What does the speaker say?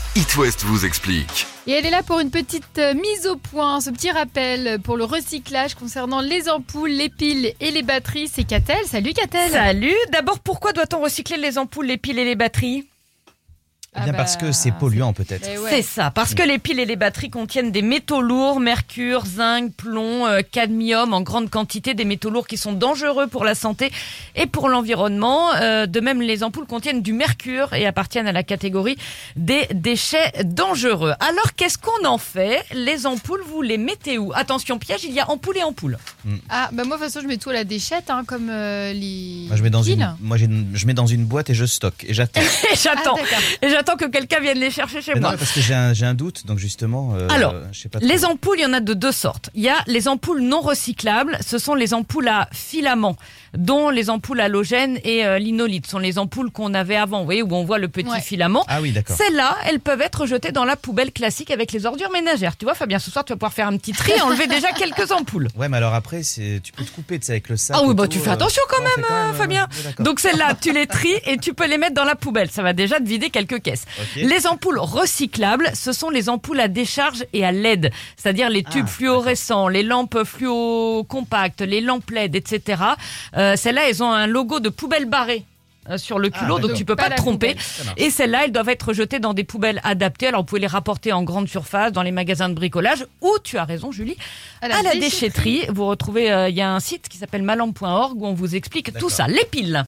It West vous explique. Et elle est là pour une petite mise au point, ce petit rappel pour le recyclage concernant les ampoules, les piles et les batteries. C'est Catel. Salut Catel. Salut. D'abord, pourquoi doit-on recycler les ampoules, les piles et les batteries ? Parce que c'est polluant peut-être. Ouais. C'est ça, parce que les piles et les batteries contiennent des métaux lourds, mercure, zinc, plomb, cadmium en grande quantité, des métaux lourds qui sont dangereux pour la santé et pour l'environnement. De même, les ampoules contiennent du mercure et appartiennent à la catégorie des déchets dangereux. Alors, qu'est-ce qu'on en fait ? Les ampoules, vous les mettez où ? Attention, piège, il y a ampoule et ampoule. Moi de toute façon je mets tout à la déchette, comme les Moi, je mets dans piles. je mets dans une boîte et je stocke et j'attends. Et j'attends. Ah, d'accord. Et j'attends que quelqu'un vienne les chercher chez Mais moi. non, parce que j'ai un doute, donc justement. Alors, je sais pas trop. Les ampoules, il y en a de deux sortes. Il y a les ampoules non recyclables, ce sont les ampoules à filaments, dont les ampoules halogènes et l'inolite. Ce sont les ampoules qu'on avait avant, vous voyez, où on voit le petit filament. Ah oui, d'accord. Celles-là, elles peuvent être jetées dans la poubelle classique avec les ordures ménagères. Tu vois, Fabien, ce soir, tu vas pouvoir faire un petit tri et enlever déjà quelques ampoules. Ouais, mais alors après, tu peux te couper, tu sais, avec le sac. Ah oui, et tout, tu fais attention quand on fait même, Fabien. ouais, d'accord. Donc celles-là, tu les tries et tu peux les mettre dans la poubelle. Ça va déjà te vider quelques caisses. Ok. Les ampoules recyclables, ce sont les ampoules à décharge et à LED, c'est-à-dire les tubes fluorescents, les lampes fluo compactes, les lampes LED, etc. Celles-là, elles ont un logo de poubelle barrée sur le culot, donc d'accord. tu peux Pas pas la te tromper. poubelle. Ça marche. Et celles-là, elles doivent être jetées dans des poubelles adaptées. Alors vous pouvez les rapporter en grande surface, dans les magasins de bricolage, ou tu as raison Julie, à la déchetterie. Vous retrouvez, il y a un site qui s'appelle malampe.org où on vous explique tout D'accord. ça. Les piles.